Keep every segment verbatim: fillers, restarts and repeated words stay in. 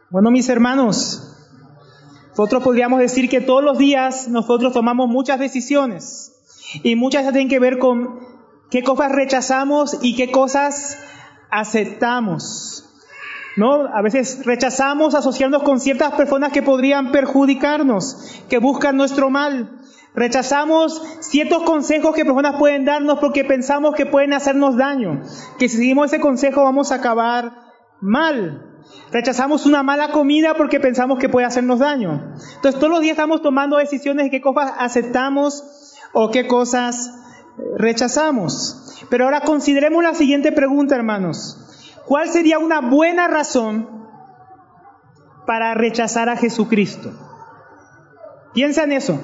Bueno, mis hermanos, nosotros podríamos decir que todos los días nosotros tomamos muchas decisiones y muchas tienen que ver con qué cosas rechazamos y qué cosas aceptamos, ¿no? A veces rechazamos asociarnos con ciertas personas que podrían perjudicarnos, que buscan nuestro mal. Rechazamos ciertos consejos que personas pueden darnos porque pensamos que pueden hacernos daño, que si seguimos ese consejo vamos a acabar mal. Rechazamos una mala comida porque pensamos que puede hacernos daño. Entonces todos los días estamos tomando decisiones de qué cosas aceptamos o qué cosas rechazamos. Pero ahora consideremos la siguiente pregunta, hermanos. ¿Cuál sería una buena razón para rechazar a Jesucristo? Piensa en eso.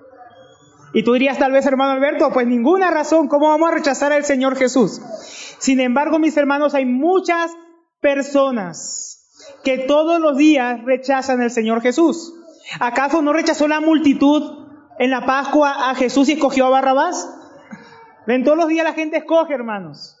Y tú dirías tal vez, hermano Alberto, pues ninguna razón. ¿Cómo vamos a rechazar al Señor Jesús? Sin embargo, mis hermanos, hay muchas personas que todos los días rechazan al Señor Jesús. ¿Acaso no rechazó la multitud en la Pascua a Jesús y escogió a Barrabás? Ven, todos los días la gente escoge, hermanos.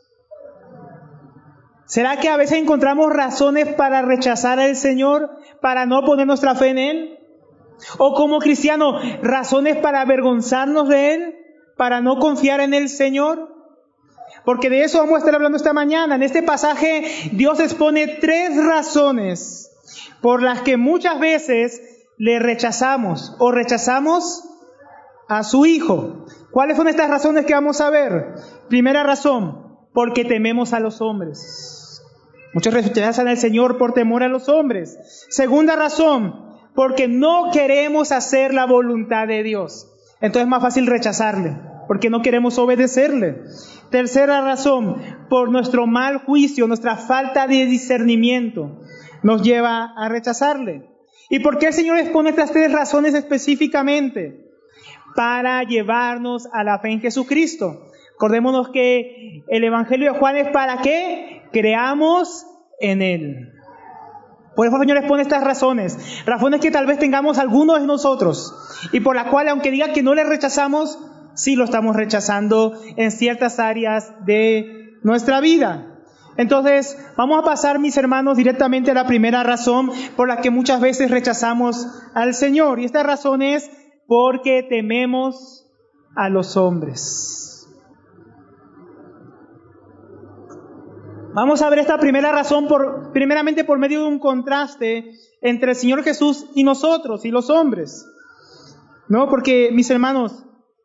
¿Será que a veces encontramos razones para rechazar al Señor, para no poner nuestra fe en Él? ¿O como cristianos, razones para avergonzarnos de Él, para no confiar en el Señor? Porque de eso vamos a estar hablando esta mañana. En este pasaje Dios expone tres razones por las que muchas veces le rechazamos o rechazamos a su Hijo. ¿Cuáles son estas razones que vamos a ver? Primera razón, porque tememos a los hombres. Muchos rechazan al Señor por temor a los hombres. Segunda razón, porque no queremos hacer la voluntad de Dios. Entonces es más fácil rechazarle, porque no queremos obedecerle. Tercera razón, por nuestro mal juicio, nuestra falta de discernimiento nos lleva a rechazarle. ¿Y por qué el Señor expone estas tres razones específicamente? Para llevarnos a la fe en Jesucristo. Acordémonos que el Evangelio de Juan es para que creamos en Él. Por eso el Señor expone estas razones, razones que tal vez tengamos algunos de nosotros y por las cuales, aunque diga que no le rechazamos, sí lo estamos rechazando en ciertas áreas de nuestra vida. Entonces, vamos a pasar, mis hermanos, directamente a la primera razón por la que muchas veces rechazamos al Señor. Y esta razón es porque tememos a los hombres. Vamos a ver esta primera razón por, primeramente por medio de un contraste entre el Señor Jesús y nosotros y los hombres. ¿No? Porque, mis hermanos,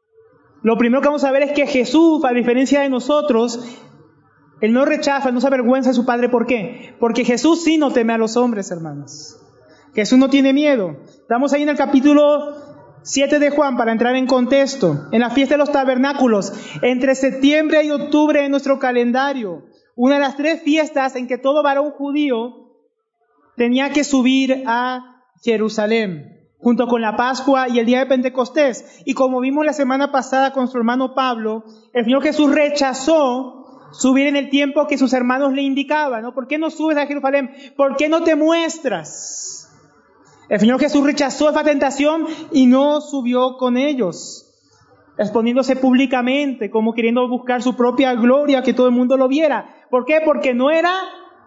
lo primero que vamos a ver es que Jesús, a diferencia de nosotros, Él no rechaza, no se avergüenza de su Padre. ¿Por qué? Porque Jesús sí no teme a los hombres, hermanos. Jesús no tiene miedo. Estamos ahí en el capítulo siete de Juan para entrar en contexto. En la fiesta de los tabernáculos, entre septiembre y octubre de nuestro calendario, una de las tres fiestas en que todo varón judío tenía que subir a Jerusalén, junto con la Pascua y el día de Pentecostés. Y como vimos la semana pasada con su hermano Pablo, el Señor Jesús rechazó subir en el tiempo que sus hermanos le indicaban, ¿no? ¿Por qué no subes a Jerusalén? ¿Por qué no te muestras? El Señor Jesús rechazó esa tentación y no subió con ellos, exponiéndose públicamente, como queriendo buscar su propia gloria, que todo el mundo lo viera. ¿Por qué? Porque no era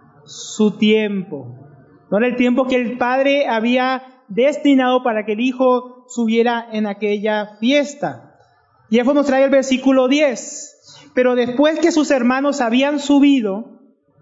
su tiempo. No era el tiempo que el Padre había destinado para que el Hijo subiera en aquella fiesta. Y eso nos trae el versículo diez. Pero después que sus hermanos habían subido,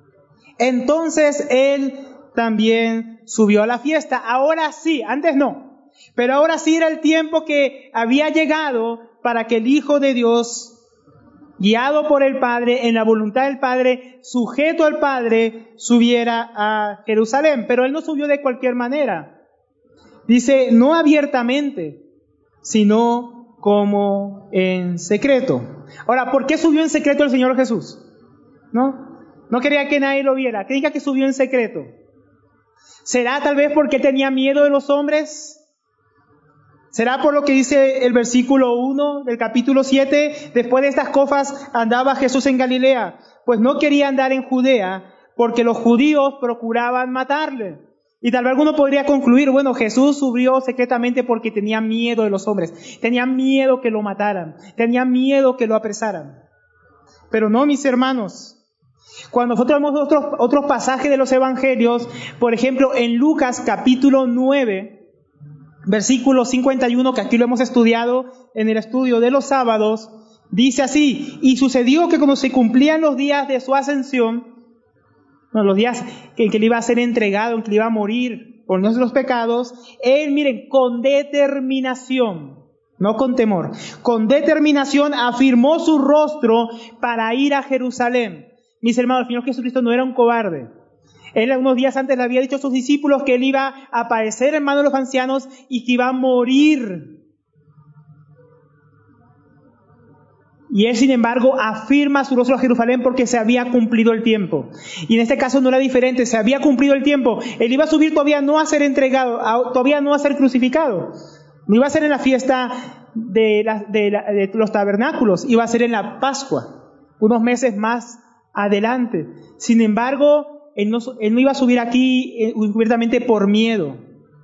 entonces Él también subió a la fiesta. Ahora sí, antes no. Pero ahora sí era el tiempo que había llegado para que el Hijo de Dios, guiado por el Padre, en la voluntad del Padre, sujeto al Padre, subiera a Jerusalén. Pero Él no subió de cualquier manera. Dice, no abiertamente, sino como en secreto. Ahora, ¿por qué subió en secreto el Señor Jesús? ¿No? No quería que nadie lo viera. ¿Qué diga que subió en secreto? ¿Será tal vez porque tenía miedo de los hombres? ¿Será por lo que dice el versículo uno del capítulo siete? Después de estas cosas andaba Jesús en Galilea, pues no quería andar en Judea, porque los judíos procuraban matarle. Y tal vez alguno podría concluir, bueno, Jesús subió secretamente porque tenía miedo de los hombres, tenía miedo que lo mataran, tenía miedo que lo apresaran. Pero no, mis hermanos, Cuando nosotros vemos otros, otros pasajes de los evangelios, por ejemplo, en Lucas capítulo nueve, versículo cincuenta y uno, que aquí lo hemos estudiado en el estudio de los sábados, dice así: y sucedió que cuando se cumplían los días de su ascensión, no, los días en que él iba a ser entregado, en que él iba a morir por nuestros pecados, él, miren, con determinación, no con temor, con determinación afirmó su rostro para ir a Jerusalén. Mis hermanos, el Señor Jesucristo no era un cobarde. Él unos días antes le había dicho a sus discípulos que él iba a aparecer en manos de los ancianos y que iba a morir. Y él, sin embargo, afirma su rostro a Jerusalén porque se había cumplido el tiempo. Y en este caso no era diferente, se había cumplido el tiempo. Él iba a subir todavía no a ser entregado, a, todavía no a ser crucificado. No iba a ser en la fiesta de, la, de, la, de los tabernáculos, iba a ser en la Pascua, unos meses más adelante. Sin embargo, él no, él no iba a subir aquí eh, encubiertamente por miedo,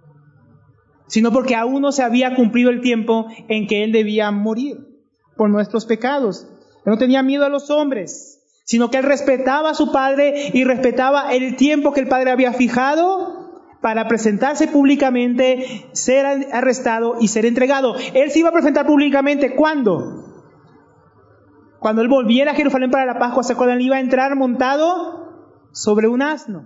sino porque aún no se había cumplido el tiempo en que él debía morir por nuestros pecados. Él no tenía miedo a los hombres, sino que él respetaba a su Padre y respetaba el tiempo que el Padre había fijado para presentarse públicamente, ser arrestado y ser entregado. Él se iba a presentar públicamente, ¿cuándo? Cuando él volviera a Jerusalén para la Pascua. ¿Se acuerdan? Él iba a entrar montado sobre un asno.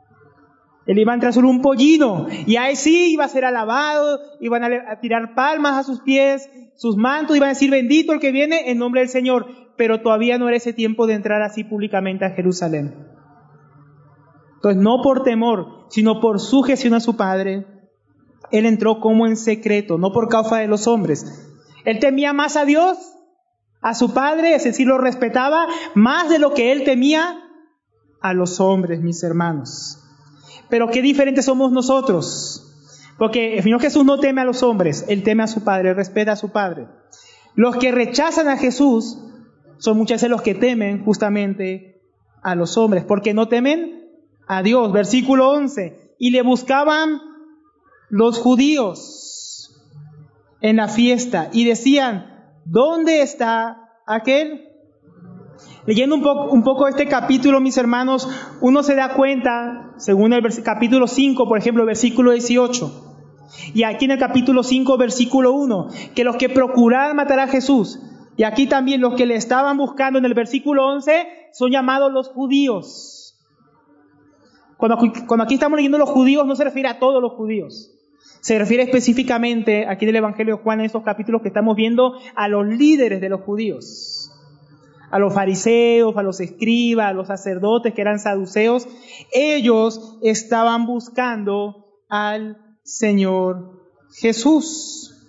Él iba a entrar sobre un pollino. Y ahí sí iba a ser alabado, iban a tirar palmas a sus pies, sus mantos, iban a decir: bendito el que viene en nombre del Señor. Pero todavía no era ese tiempo de entrar así públicamente a Jerusalén. Entonces, no por temor, sino por sujeción a su Padre, él entró como en secreto, no por causa de los hombres. Él temía más a Dios, a su Padre, es decir, lo respetaba más de lo que él temía a los hombres, mis hermanos. Pero qué diferentes somos nosotros, porque el Señor Jesús no teme a los hombres, él teme a su Padre, él respeta a su Padre. Los que rechazan a Jesús son muchas veces los que temen justamente a los hombres, porque no temen a Dios. Versículo once: y le buscaban los judíos en la fiesta y decían: ¿dónde está aquel? Leyendo un poco, un poco este capítulo, mis hermanos, uno se da cuenta, según el vers- capítulo cinco, por ejemplo, versículo dieciocho, y aquí en el capítulo cinco, versículo uno, que los que procuraban matar a Jesús, y aquí también los que le estaban buscando en el versículo once, son llamados los judíos. Cuando, cuando aquí estamos leyendo los judíos, no se refiere a todos los judíos. Se refiere específicamente, aquí en el Evangelio de Juan, en estos capítulos que estamos viendo, a los líderes de los judíos. A los fariseos, a los escribas, a los sacerdotes que eran saduceos. Ellos estaban buscando al Señor Jesús.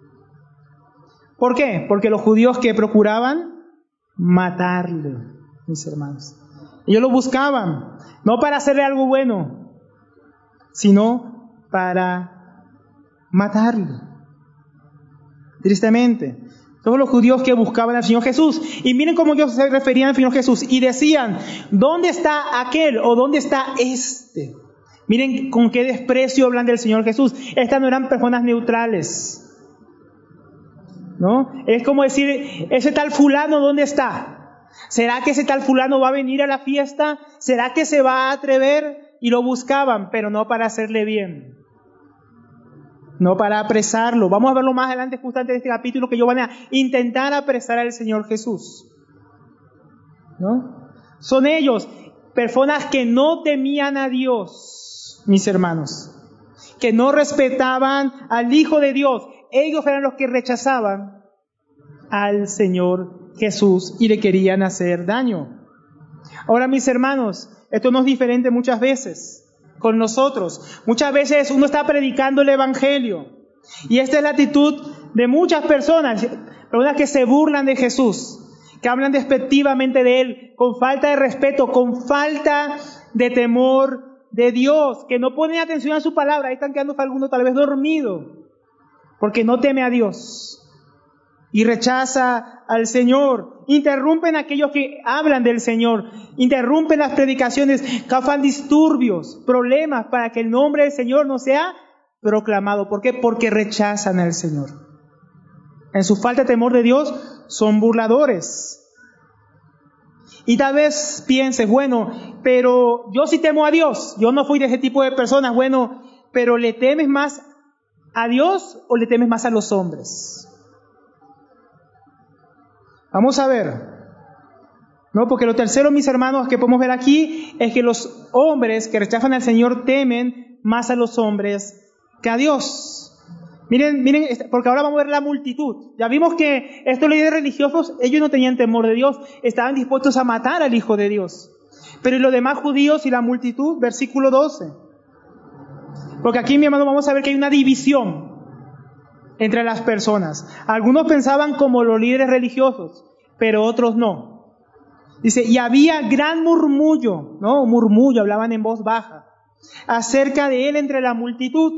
¿Por qué? Porque los judíos que procuraban matarle, mis hermanos. Ellos lo buscaban, no para hacerle algo bueno, sino para matarle. Tristemente, todos los judíos que buscaban al Señor Jesús. Y miren cómo ellos se referían al Señor Jesús. Y decían: ¿dónde está aquel? ¿O dónde está este? Miren con qué desprecio hablan del Señor Jesús. Estas no eran personas neutrales, ¿no? Es como decir: ese tal fulano, ¿dónde está? ¿Será que ese tal fulano va a venir a la fiesta? ¿Será que se va a atrever? Y lo buscaban, pero no para hacerle bien, no para apresarlo. Vamos a verlo más adelante justamente en este capítulo, que ellos van a intentar apresar al Señor Jesús, ¿no? Son ellos, personas que no temían a Dios, mis hermanos, que no respetaban al Hijo de Dios. Ellos eran los que rechazaban al Señor Jesús y le querían hacer daño. Ahora, mis hermanos, esto no es diferente muchas veces con nosotros. Muchas veces uno está predicando el Evangelio y esta es la actitud de muchas personas, personas que se burlan de Jesús, que hablan despectivamente de Él, con falta de respeto, con falta de temor de Dios, que no ponen atención a su palabra. Ahí están quedando algunos tal vez dormido, porque no teme a Dios y rechaza al Señor. Interrumpen a aquellos que hablan del Señor, interrumpen las predicaciones, causan disturbios, problemas para que el nombre del Señor no sea proclamado. ¿Por qué? Porque rechazan al Señor. En su falta de temor de Dios son burladores. Y tal vez pienses, bueno, pero yo sí temo a Dios, yo no fui de ese tipo de personas, bueno, pero ¿le temes más a Dios o le temes más a los hombres? Vamos a ver, ¿no? Porque lo tercero, mis hermanos, que podemos ver aquí es que los hombres que rechazan al Señor temen más a los hombres que a Dios. Miren, miren, porque ahora vamos a ver la multitud. Ya vimos que estos líderes religiosos, ellos no tenían temor de Dios, estaban dispuestos a matar al Hijo de Dios. Pero los demás judíos y la multitud, versículo doce. Porque aquí, mi hermano, vamos a ver que hay una división entre las personas. Algunos pensaban como los líderes religiosos, pero otros no. Dice, y había gran murmullo, ¿no? Murmullo, hablaban en voz baja, acerca de él entre la multitud.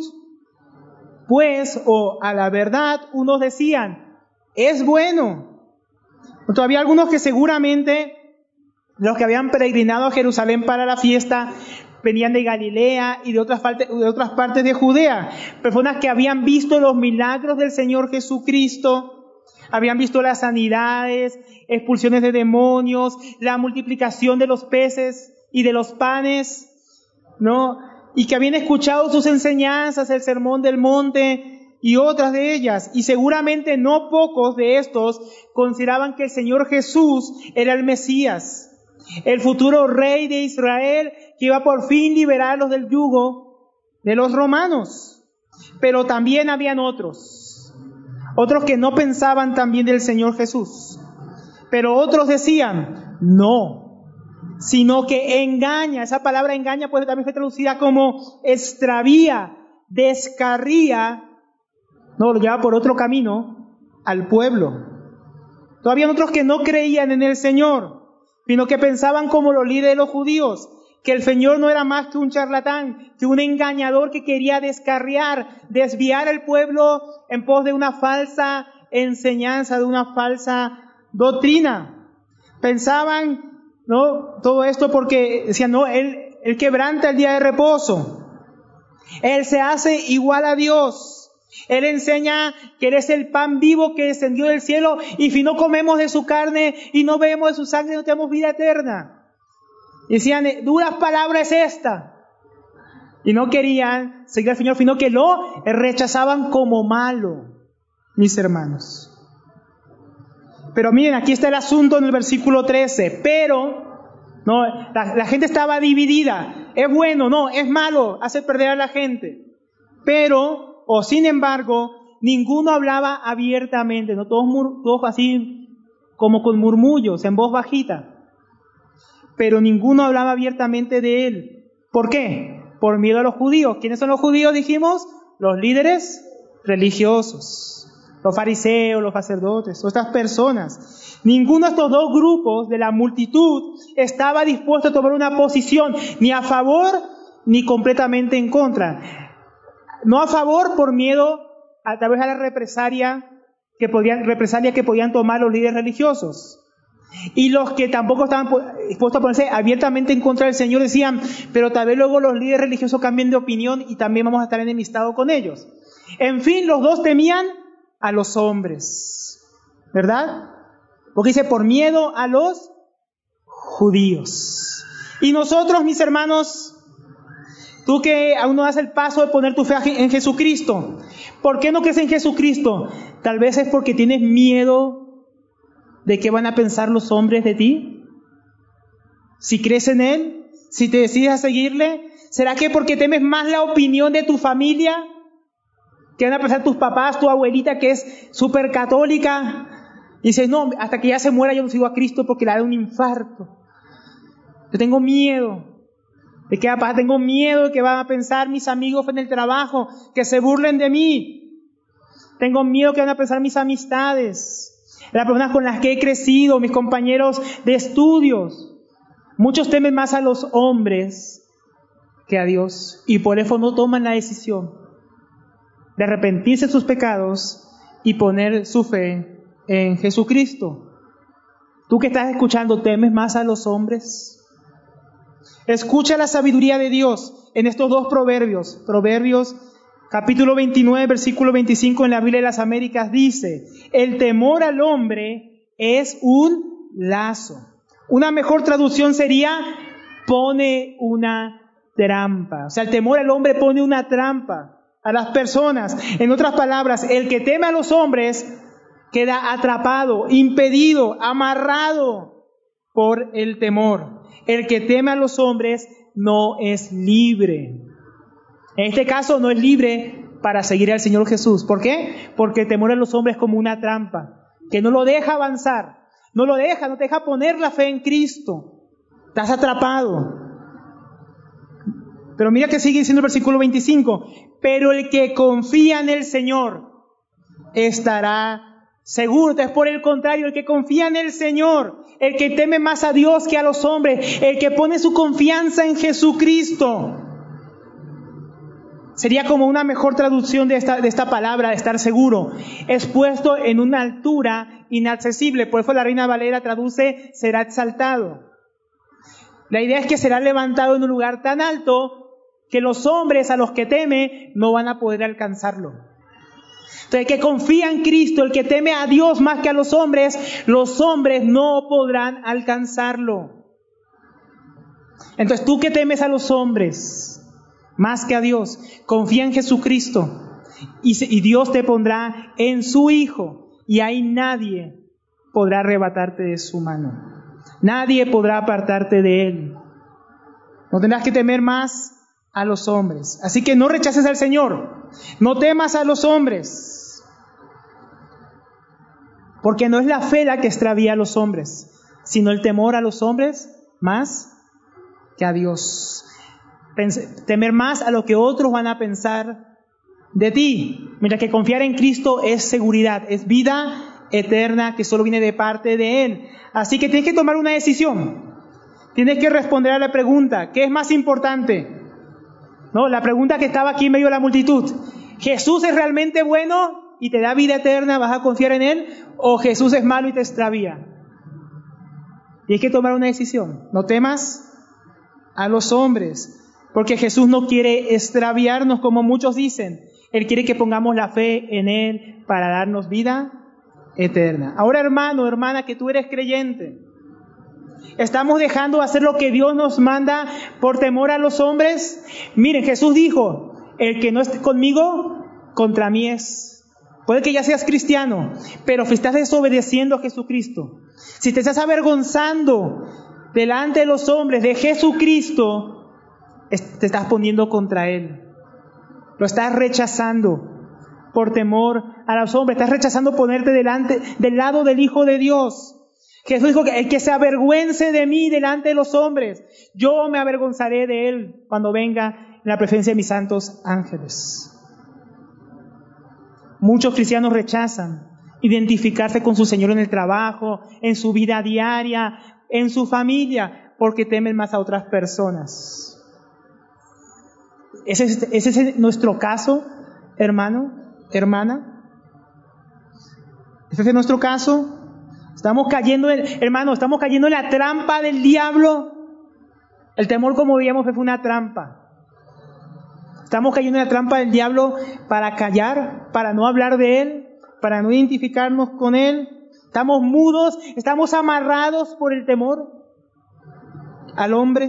Pues, o a la verdad, unos decían, es bueno. Todavía algunos que seguramente, los que habían peregrinado a Jerusalén para la fiesta, venían de Galilea y de otras partes, de otras partes de Judea. Personas que habían visto los milagros del Señor Jesucristo, habían visto las sanidades, expulsiones de demonios, la multiplicación de los peces y de los panes, ¿no? Y que habían escuchado sus enseñanzas, el Sermón del Monte y otras de ellas. Y seguramente no pocos de estos consideraban que el Señor Jesús era el Mesías, el futuro rey de Israel, que iba por fin liberarlos del yugo de los romanos. Pero también habían otros, otros que no pensaban también del Señor Jesús. Pero otros decían, no, sino que engaña. Esa palabra engaña puede también ser traducida como extravía, descarría, no, lo lleva por otro camino al pueblo. Todavía otros que no creían en el Señor, sino que pensaban como los líderes de los judíos, que el Señor no era más que un charlatán, que un engañador que quería descarriar, desviar al pueblo en pos de una falsa enseñanza, de una falsa doctrina. Pensaban, ¿no? Todo esto porque decían, no, él, él quebranta el día de reposo. Él se hace igual a Dios. Él enseña que Él es el pan vivo que descendió del cielo y si no comemos de su carne y no bebemos de su sangre no tenemos vida eterna. Decían, duras palabras es esta. Y no querían seguir al Señor, sino que lo rechazaban como malo, mis hermanos. Pero miren, aquí está el asunto en el versículo trece. Pero, no, la, la gente estaba dividida. Es bueno, no, es malo, hace perder a la gente. Pero, o sin embargo, ninguno hablaba abiertamente, no, todos, mur, todos así como con murmullos, en voz bajita. Pero ninguno hablaba abiertamente de él. ¿Por qué? Por miedo a los judíos. ¿Quiénes son los judíos, dijimos? Los líderes religiosos. Los fariseos, los sacerdotes, o estas personas. Ninguno de estos dos grupos de la multitud estaba dispuesto a tomar una posición ni a favor ni completamente en contra. No a favor por miedo a través de la represalia que podían, represalia que podían tomar los líderes religiosos. Y los que tampoco estaban dispuestos a ponerse abiertamente en contra del Señor decían, pero tal vez luego los líderes religiosos cambien de opinión y también vamos a estar enemistados con ellos. En fin, los dos temían a los hombres, ¿verdad? Porque dice, por miedo a los judíos. Y nosotros, mis hermanos, tú que aún no das el paso de poner tu fe en Jesucristo, ¿por qué no crees en Jesucristo? Tal vez es porque tienes miedo de qué van a pensar los hombres de ti. Si crees en Él, si te decides a seguirle, ¿será que porque temes más la opinión de tu familia? ¿Qué van a pensar tus papás, tu abuelita que es súper católica? Y dices, no, hasta que ya se muera yo no sigo a Cristo porque le da un infarto. Yo tengo miedo. ¿De qué va a pasar? Tengo miedo de que van a pensar mis amigos en el trabajo, que se burlen de mí. Tengo miedo que van a pensar mis amistades, las personas con las que he crecido, mis compañeros de estudios. Muchos temen más a los hombres que a Dios y por eso no toman la decisión de arrepentirse de sus pecados y poner su fe en Jesucristo. Tú que estás escuchando, ¿temes más a los hombres? Escucha la sabiduría de Dios en estos dos proverbios. Proverbios capítulo veintinueve, versículo veinticinco en la Biblia de las Américas dice, el temor al hombre es un lazo. Una mejor traducción sería, pone una trampa. O sea, el temor al hombre pone una trampa a las personas. En otras palabras, el que teme a los hombres queda atrapado, impedido, amarrado por el temor. El que teme a los hombres no es libre. En este caso no es libre para seguir al Señor Jesús. ¿Por qué? Porque el temor a los hombres es como una trampa, que no lo deja avanzar, no lo deja, no te deja poner la fe en Cristo. Estás atrapado. Pero mira que sigue diciendo el versículo veinticinco. Pero el que confía en el Señor estará seguro. Entonces, por el contrario, el que confía en el Señor, el que teme más a Dios que a los hombres, el que pone su confianza en Jesucristo, sería como una mejor traducción de esta, de esta palabra, de estar seguro, es puesto en una altura inaccesible. Por eso la Reina Valera traduce, será exaltado. La idea es que será levantado en un lugar tan alto que los hombres a los que teme no van a poder alcanzarlo. Entonces, el que confía en Cristo, el que teme a Dios más que a los hombres, los hombres no podrán alcanzarlo. Entonces, tú que temes a los hombres más que a Dios, confía en Jesucristo y, y Dios te pondrá en su Hijo y ahí nadie podrá arrebatarte de su mano. Nadie podrá apartarte de Él. No tendrás que temer más a los hombres. Así que no rechaces al Señor. No temas a los hombres. Porque no es la fe la que extravía a los hombres, sino el temor a los hombres más que a Dios. Temer más a lo que otros van a pensar de ti. Mientras que confiar en Cristo es seguridad, es vida eterna que solo viene de parte de Él. Así que tienes que tomar una decisión. Tienes que responder a la pregunta, ¿qué es más importante? No, la pregunta que estaba aquí en medio de la multitud. ¿Jesús es realmente bueno y te da vida eterna, vas a confiar en Él? ¿O Jesús es malo y te extravía? Tienes que tomar una decisión. No temas a los hombres, porque Jesús no quiere extraviarnos como muchos dicen. Él quiere que pongamos la fe en Él para darnos vida eterna. Ahora, hermano, hermana, que tú eres creyente, ¿estamos dejando de hacer lo que Dios nos manda por temor a los hombres? Miren, Jesús dijo, el que no esté conmigo, contra mí es. Puede que ya seas cristiano, pero si estás desobedeciendo a Jesucristo, si te estás avergonzando delante de los hombres de Jesucristo, te estás poniendo contra Él. Lo estás rechazando por temor a los hombres. Estás rechazando ponerte delante, del lado del Hijo de Dios. Jesús dijo que el que se avergüence de mí delante de los hombres, yo me avergonzaré de Él cuando venga en la presencia de mis santos ángeles. Muchos cristianos rechazan identificarse con su Señor en el trabajo, en su vida diaria, en su familia, porque temen más a otras personas. ¿Ese es, ese es nuestro caso, hermano, hermana? ¿Ese es nuestro caso? Estamos cayendo, en, hermano, estamos cayendo en la trampa del diablo. El temor, como veíamos, fue una trampa. Estamos cayendo en la trampa del diablo para callar, para no hablar de Él, para no identificarnos con Él. Estamos mudos, estamos amarrados por el temor al hombre.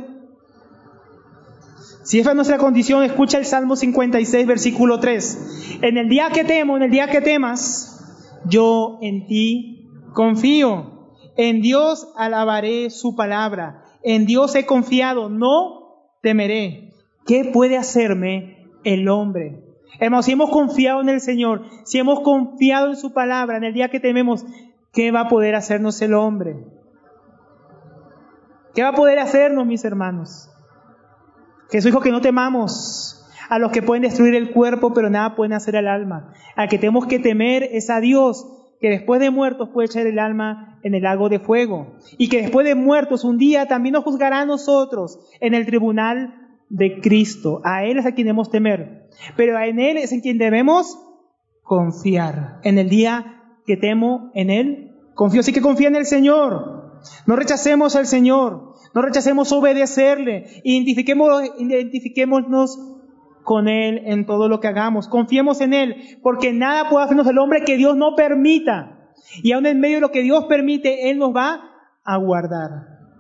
Si esa es nuestra condición, escucha el Salmo cincuenta y seis, versículo tres. En el día que temo, en el día que temas, yo en ti confío. En Dios alabaré su palabra. En Dios he confiado, no temeré. ¿Qué puede hacerme el hombre? Hermanos, si hemos confiado en el Señor, si hemos confiado en su palabra, en el día que tememos, ¿qué va a poder hacernos el hombre? ¿Qué va a poder hacernos, mis hermanos? Jesús dijo que no temamos a los que pueden destruir el cuerpo, pero nada pueden hacer al alma. Al que tenemos que temer es a Dios, que después de muertos puede echar el alma en el lago de fuego. Y que después de muertos un día también nos juzgará a nosotros en el tribunal de Cristo. A Él es a quien debemos temer. Pero en Él es en quien debemos confiar. En el día que temo, en Él confío. Así que confía en el Señor. No rechacemos al Señor. No rechacemos obedecerle. Identifiquemos, identifiquémonos con Él en todo lo que hagamos. Confiemos en Él, porque nada puede hacernos el hombre que Dios no permita. Y aún en medio de lo que Dios permite, Él nos va a guardar.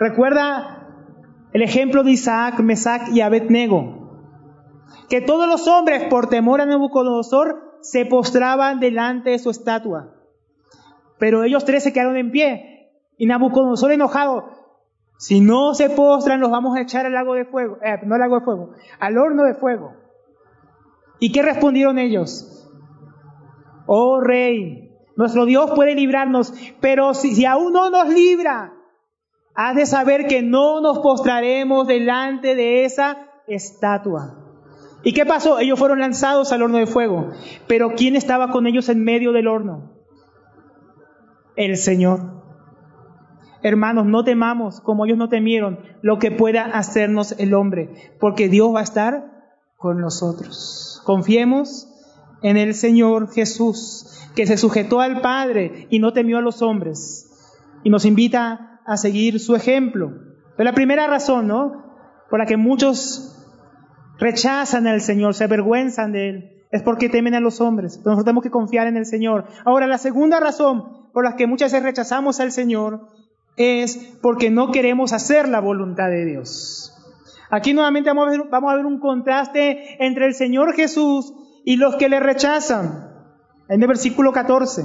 Recuerda el ejemplo de Isaac, Mesac y Abednego, que todos los hombres por temor a Nabucodonosor se postraban delante de su estatua. Pero ellos tres se quedaron en pie. Y Nabucodonosor enojado, si no se postran los vamos a echar al lago de fuego, eh, no al lago de fuego, al horno de fuego. ¿Y qué respondieron ellos? Oh rey, nuestro Dios puede librarnos, pero si, si aún no nos libra, has de saber que no nos postraremos delante de esa estatua. ¿Y qué pasó? Ellos fueron lanzados al horno de fuego. Pero ¿quién estaba con ellos en medio del horno? El Señor. Hermanos, no temamos como ellos no temieron lo que pueda hacernos el hombre, porque Dios va a estar con nosotros. Confiemos en el Señor Jesús, que se sujetó al Padre y no temió a los hombres, y nos invita a seguir su ejemplo. Es la primera razón, ¿no?, por la que muchos rechazan al Señor, se avergüenzan de Él, es porque temen a los hombres. Pero nosotros tenemos que confiar en el Señor. Ahora, la segunda razón por la que muchas veces rechazamos al Señor es porque no queremos hacer la voluntad de Dios. Aquí nuevamente vamos a ver, vamos a ver un contraste entre el Señor Jesús y los que le rechazan. En el versículo catorce.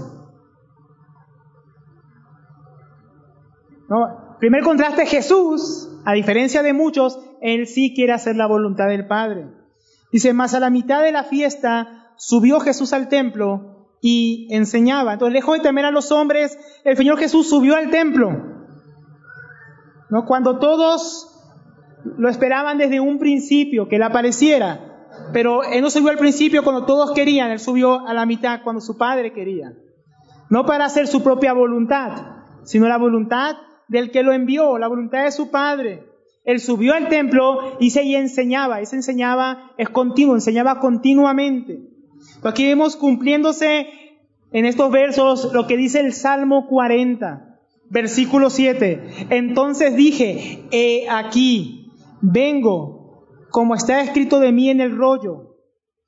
No, primer contraste, Jesús, a diferencia de muchos, Él sí quiere hacer la voluntad del Padre. Dice, mas a la mitad de la fiesta subió Jesús al templo y enseñaba. Entonces, lejos de temer a los hombres, el Señor Jesús subió al templo. ¿No? Cuando todos lo esperaban desde un principio, que Él apareciera. Pero Él no subió al principio cuando todos querían, Él subió a la mitad cuando su Padre quería. No para hacer su propia voluntad, sino la voluntad del que lo envió, la voluntad de su Padre. Él subió al templo y se y enseñaba. Ese enseñaba es continuo, enseñaba continuamente. Aquí vemos cumpliéndose en estos versos lo que dice el Salmo cuarenta, versículo siete. Entonces dije, he aquí, vengo, como está escrito de mí en el rollo.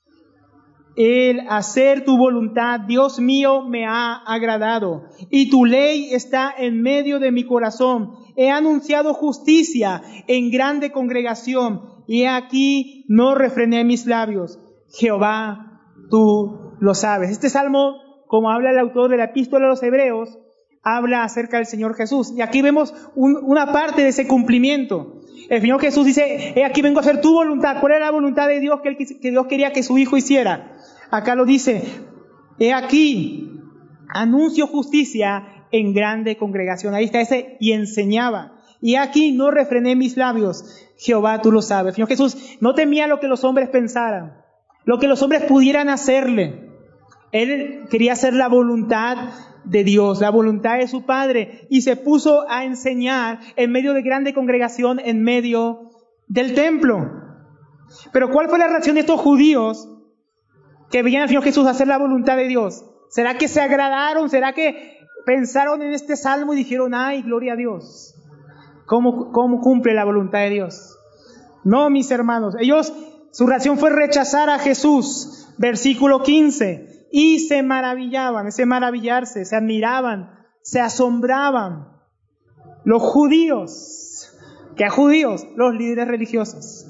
El hacer tu voluntad, Dios mío, me ha agradado, y tu ley está en medio de mi corazón. He anunciado justicia en grande congregación, y he aquí no refrené mis labios. Jehová, tú lo sabes. Este salmo, como habla el autor de la epístola a los Hebreos, habla acerca del Señor Jesús. Y aquí vemos un, una parte de ese cumplimiento. El Señor Jesús dice, he aquí vengo a hacer tu voluntad. ¿Cuál era la voluntad de Dios que, él, que Dios quería que su Hijo hiciera? Acá lo dice, he aquí, anuncio justicia en grande congregación. Ahí está ese, y enseñaba. Y aquí no refrené mis labios. Jehová, tú lo sabes. El Señor Jesús no temía lo que los hombres pensaran, lo que los hombres pudieran hacerle. Él quería hacer la voluntad de Dios, la voluntad de su Padre, y se puso a enseñar en medio de grande congregación, en medio del templo. Pero ¿cuál fue la reacción de estos judíos que veían al Señor Jesús hacer la voluntad de Dios? ¿Será que se agradaron? ¿Será que pensaron en este salmo y dijeron, ay, gloria a Dios? ¿Cómo, cómo cumple la voluntad de Dios? No, mis hermanos, ellos, su reacción fue rechazar a Jesús. Versículo quince. Y se maravillaban, ese maravillarse, se admiraban, se asombraban. Los judíos, ¿qué judíos? Los líderes religiosos.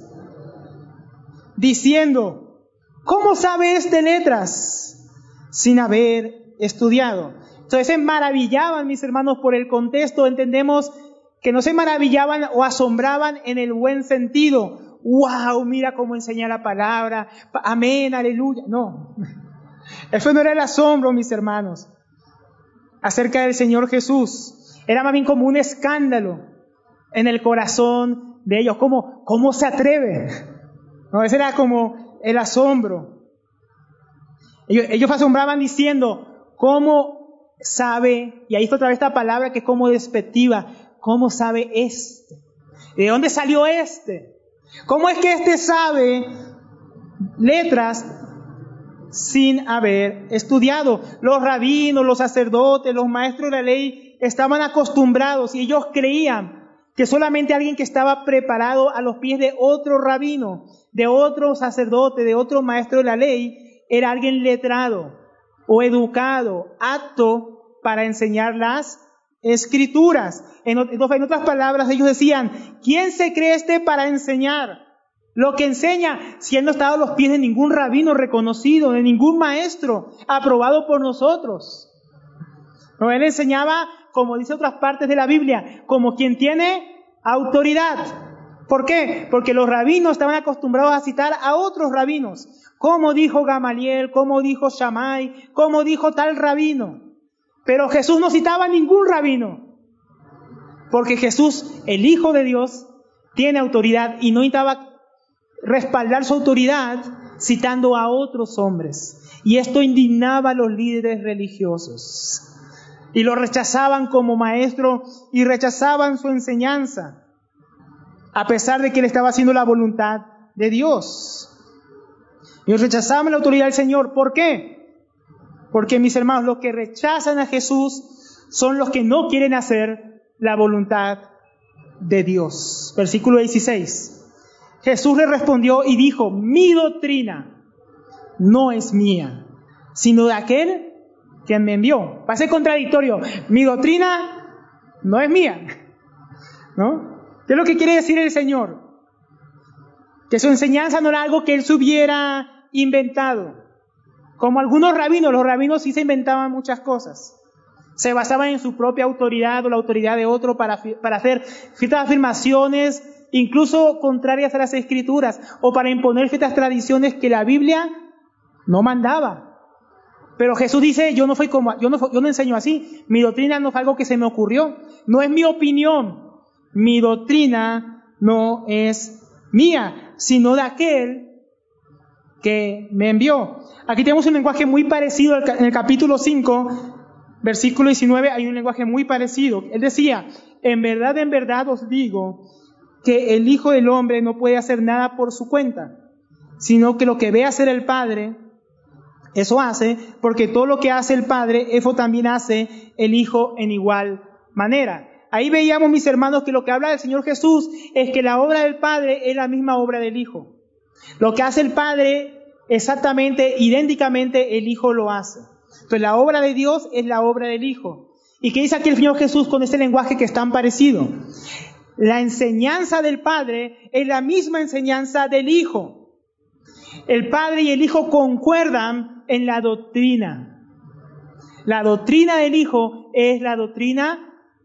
Diciendo, ¿cómo sabe este letras sin haber estudiado? Entonces se maravillaban, mis hermanos, por el contexto. Entendemos que no se maravillaban o asombraban en el buen sentido. ¡Wow! Mira cómo enseña la palabra. Amén, aleluya. No. Eso no era el asombro, mis hermanos, acerca del Señor Jesús. Era más bien como un escándalo en el corazón de ellos. ¿Cómo, cómo se atreve? No, ese era como el asombro. Ellos, ellos asombraban diciendo, ¿cómo sabe? Y ahí está otra vez esta palabra que es como despectiva. ¿Cómo sabe este? ¿De dónde salió este? ¿Cómo es que este sabe letras sin haber estudiado? Los rabinos, los sacerdotes, los maestros de la ley estaban acostumbrados y ellos creían que solamente alguien que estaba preparado a los pies de otro rabino, de otro sacerdote, de otro maestro de la ley, era alguien letrado o educado, apto para enseñar las Escrituras. En, en otras palabras, ellos decían, ¿quién se cree este para enseñar lo que enseña si él no estaba a los pies de ningún rabino reconocido, de ningún maestro aprobado por nosotros? No, él enseñaba, como dice otras partes de la Biblia, como quien tiene autoridad. ¿Por qué? Porque los rabinos estaban acostumbrados a citar a otros rabinos, como dijo Gamaliel, como dijo Shammai, como dijo tal rabino. Pero Jesús no citaba a ningún rabino, porque Jesús, el Hijo de Dios, tiene autoridad y no necesitaba respaldar su autoridad citando a otros hombres. Y esto indignaba a los líderes religiosos. Y lo rechazaban como maestro y rechazaban su enseñanza, a pesar de que él estaba haciendo la voluntad de Dios. Ellos rechazaban la autoridad del Señor. ¿Por qué? Porque, mis hermanos, los que rechazan a Jesús son los que no quieren hacer la voluntad de Dios. Versículo dieciséis. Jesús le respondió y dijo, mi doctrina no es mía, sino de aquel que me envió. Parece contradictorio. Mi doctrina no es mía, ¿no? ¿Qué es lo que quiere decir el Señor? Que su enseñanza no era algo que él se hubiera inventado. Como algunos rabinos, los rabinos sí se inventaban muchas cosas. Se basaban en su propia autoridad o la autoridad de otro para, para hacer ciertas afirmaciones, incluso contrarias a las Escrituras, o para imponer ciertas tradiciones que la Biblia no mandaba. Pero Jesús dice, yo no fui como, yo no, yo no enseño así. Mi doctrina no fue algo que se me ocurrió. No es mi opinión. Mi doctrina no es mía, sino de aquel que me envió. Aquí tenemos un lenguaje muy parecido en el capítulo cinco, versículo diecinueve, hay un lenguaje muy parecido. Él decía, en verdad, en verdad os digo que el Hijo del Hombre no puede hacer nada por su cuenta, sino que lo que ve hacer el Padre, eso hace, porque todo lo que hace el Padre, eso también hace el Hijo en igual manera. Ahí veíamos, mis hermanos, que lo que habla del Señor Jesús es que la obra del Padre es la misma obra del Hijo. Lo que hace el Padre, exactamente, idénticamente, el Hijo lo hace. Entonces, la obra de Dios es la obra del Hijo. ¿Y qué dice aquí el Señor Jesús con este lenguaje que es tan parecido? La enseñanza del Padre es la misma enseñanza del Hijo. El Padre y el Hijo concuerdan en la doctrina. La doctrina del Hijo es la doctrina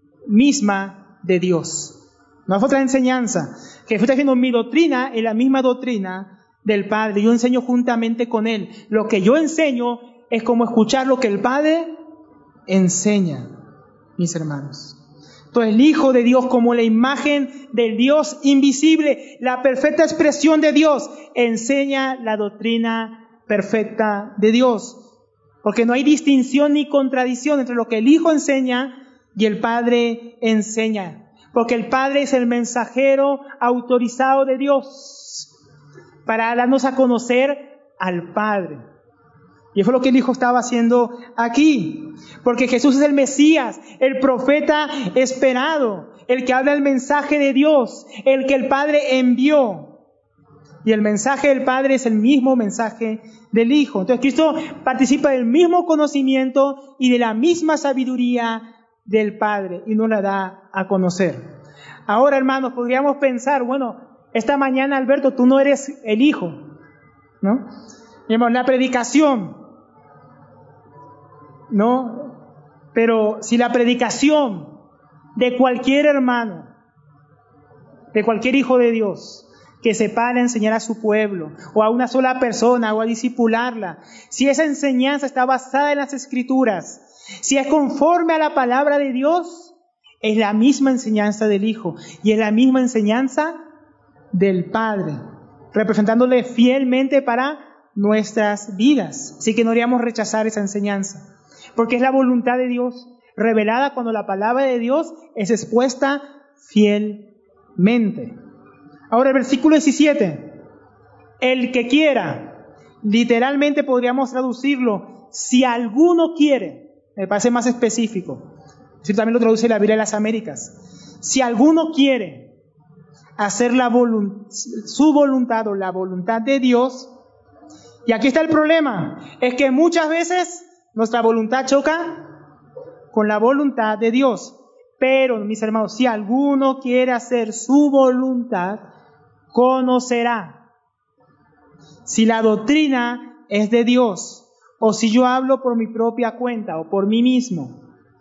misma de Dios. No es otra enseñanza. Que Jesús está diciendo, mi doctrina es la misma doctrina del Padre. Yo enseño juntamente con Él. Lo que yo enseño es como escuchar lo que el Padre enseña, mis hermanos. Entonces, el Hijo de Dios, como la imagen del Dios invisible, la perfecta expresión de Dios, enseña la doctrina perfecta de Dios. Porque no hay distinción ni contradicción entre lo que el Hijo enseña y el Padre enseña. Porque el Padre es el mensajero autorizado de Dios para darnos a conocer al Padre. Y eso es lo que el Hijo estaba haciendo aquí. Porque Jesús es el Mesías, el profeta esperado, el que habla el mensaje de Dios, el que el Padre envió. Y el mensaje del Padre es el mismo mensaje del Hijo. Entonces Cristo participa del mismo conocimiento y de la misma sabiduría del Padre y nos la da a conocer. Ahora, hermanos, podríamos pensar, bueno, esta mañana, Alberto, tú no eres el Hijo, ¿no? Digamos, la predicación, ¿no? Pero si la predicación de cualquier hermano, de cualquier hijo de Dios, que se para a enseñar a su pueblo, o a una sola persona, o a discipularla, si esa enseñanza está basada en las Escrituras, si es conforme a la palabra de Dios, es la misma enseñanza del Hijo, y es la misma enseñanza del Padre, representándole fielmente para nuestras vidas. Así que no deberíamos rechazar esa enseñanza, porque es la voluntad de Dios revelada cuando la palabra de Dios es expuesta fielmente. Ahora el versículo diecisiete, el que quiera, literalmente podríamos traducirlo, si alguno quiere, me parece más específico, así también lo traduce la Biblia de las Américas, si alguno quiere hacer la volunt- su voluntad o la voluntad de Dios, y aquí está el problema, es que muchas veces nuestra voluntad choca con la voluntad de Dios. Pero, mis hermanos, si alguno quiere hacer su voluntad, conocerá si la doctrina es de Dios o si yo hablo por mi propia cuenta o por mí mismo.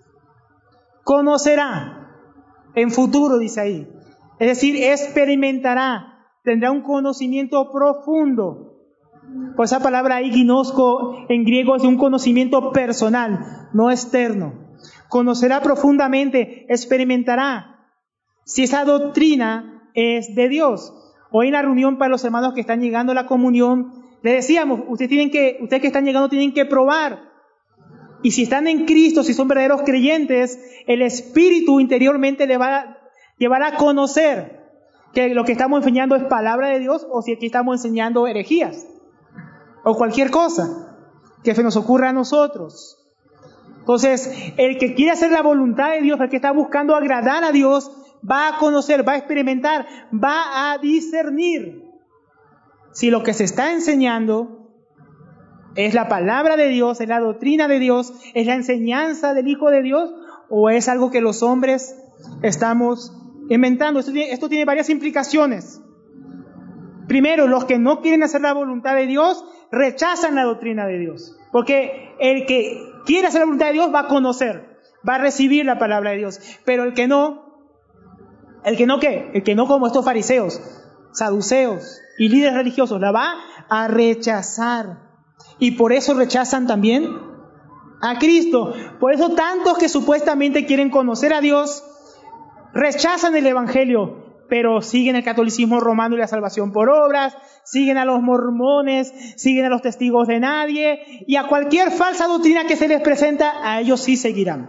Conocerá en futuro, dice ahí. Es decir, experimentará, tendrá un conocimiento profundo. Por esa palabra ahí, ginosco, en griego es de un conocimiento personal, no externo. Conocerá profundamente, experimentará si esa doctrina es de Dios. Hoy en la reunión para los hermanos que están llegando a la comunión, les decíamos, ustedes tienen que, ustedes que están llegando tienen que probar. Y si están en Cristo, si son verdaderos creyentes, el Espíritu interiormente les va a llevar a conocer que lo que estamos enseñando es palabra de Dios o si aquí estamos enseñando herejías o cualquier cosa que se nos ocurra a nosotros. Entonces, el que quiere hacer la voluntad de Dios, el que está buscando agradar a Dios, va a conocer, va a experimentar, va a discernir si lo que se está enseñando es la palabra de Dios, es la doctrina de Dios, es la enseñanza del Hijo de Dios o es algo que los hombres estamos inventando. Esto tiene, esto tiene varias implicaciones. Primero, los que no quieren hacer la voluntad de Dios rechazan la doctrina de Dios. Porque el que quiere hacer la voluntad de Dios va a conocer, va a recibir la palabra de Dios. Pero el que no, el que no ¿qué? El que no como estos fariseos, saduceos y líderes religiosos, la va a rechazar. Y por eso rechazan también a Cristo. Por eso tantos que supuestamente quieren conocer a Dios rechazan el Evangelio, pero siguen el catolicismo romano y la salvación por obras, siguen a los mormones, siguen a los testigos de nadie, y a cualquier falsa doctrina que se les presenta, a ellos sí seguirán.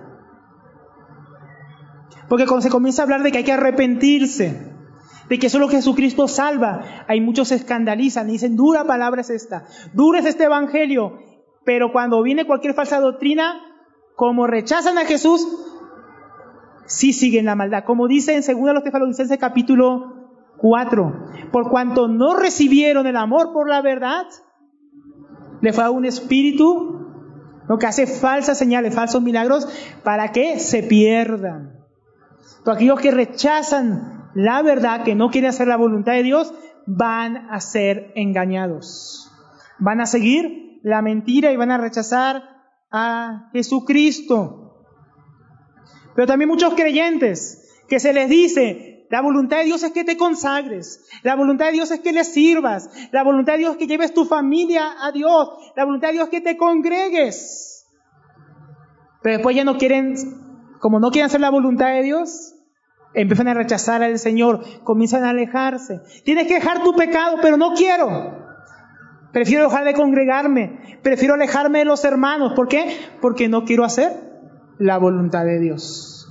Porque cuando se comienza a hablar de que hay que arrepentirse, de que solo Jesucristo salva, hay muchos se escandalizan y dicen, dura palabra es esta, duro es este Evangelio, pero cuando viene cualquier falsa doctrina, como rechazan a Jesús, sí siguen la maldad. Como dice en segunda los Tesalonicenses capítulo cuatro, por cuanto no recibieron el amor por la verdad, le fue a un espíritu, lo que hace falsas señales, falsos milagros, para que se pierdan. Todos aquellos que rechazan la verdad, que no quieren hacer la voluntad de Dios, van a ser engañados. Van a seguir la mentira y van a rechazar a Jesucristo. Pero también muchos creyentes que se les dice, la voluntad de Dios es que te consagres, la voluntad de Dios es que le sirvas, la voluntad de Dios es que lleves tu familia a Dios, la voluntad de Dios es que te congregues. Pero después ya no quieren, como no quieren hacer la voluntad de Dios, empiezan a rechazar al Señor, comienzan a alejarse. Tienes que dejar tu pecado, pero no quiero. Prefiero dejar de congregarme, prefiero alejarme de los hermanos. ¿Por qué? Porque no quiero hacer la voluntad de Dios.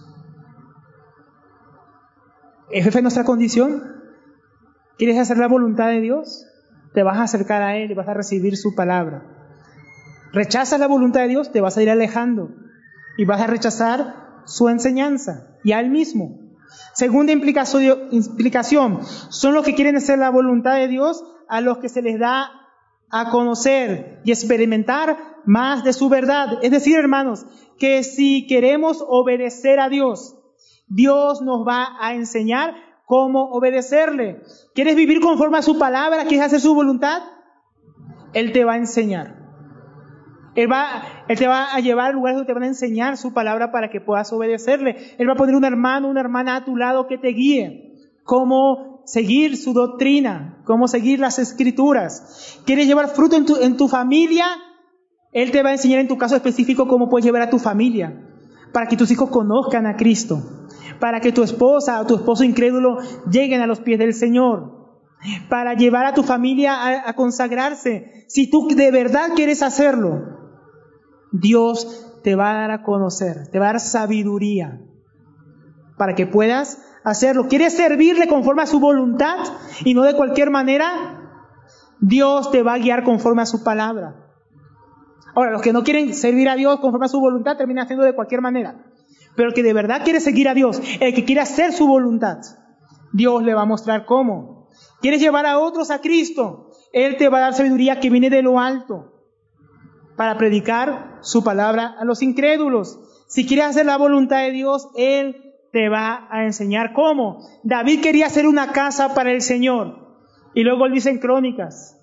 ¿Esa es nuestra condición? ¿Quieres hacer la voluntad de Dios? Te vas a acercar a Él y vas a recibir su palabra. ¿Rechazas la voluntad de Dios? Te vas a ir alejando y vas a rechazar su enseñanza y a Él mismo. Segunda implicación, implicación, son los que quieren hacer la voluntad de Dios a los que se les da a conocer y experimentar más de su verdad. Es decir, hermanos, que si queremos obedecer a Dios, Dios nos va a enseñar cómo obedecerle. ¿Quieres vivir conforme a su palabra? ¿Quieres hacer su voluntad? Él te va a enseñar. Él, va, él te va a llevar a lugares donde te van a enseñar su palabra para que puedas obedecerle. Él va a poner un hermano, una hermana a tu lado que te guíe. Cómo seguir su doctrina, cómo seguir las escrituras. ¿Quieres llevar fruto en tu, en tu familia? Él te va a enseñar en tu caso específico cómo puedes llevar a tu familia, para que tus hijos conozcan a Cristo, para que tu esposa o tu esposo incrédulo lleguen a los pies del Señor, para llevar a tu familia a, a consagrarse. Si tú de verdad quieres hacerlo, Dios te va a dar a conocer, te va a dar sabiduría para que puedas hacerlo. ¿Quieres servirle conforme a su voluntad y no de cualquier manera? Dios te va a guiar conforme a su palabra. Ahora, los que no quieren servir a Dios conforme a su voluntad terminan haciendo de cualquier manera. Pero el que de verdad quiere seguir a Dios, el que quiere hacer su voluntad, Dios le va a mostrar cómo. ¿Quieres llevar a otros a Cristo? Él te va a dar sabiduría que viene de lo alto para predicar su palabra a los incrédulos. Si quieres hacer la voluntad de Dios, Él te va a enseñar cómo. David quería hacer una casa para el Señor. Y luego él dice en Crónicas,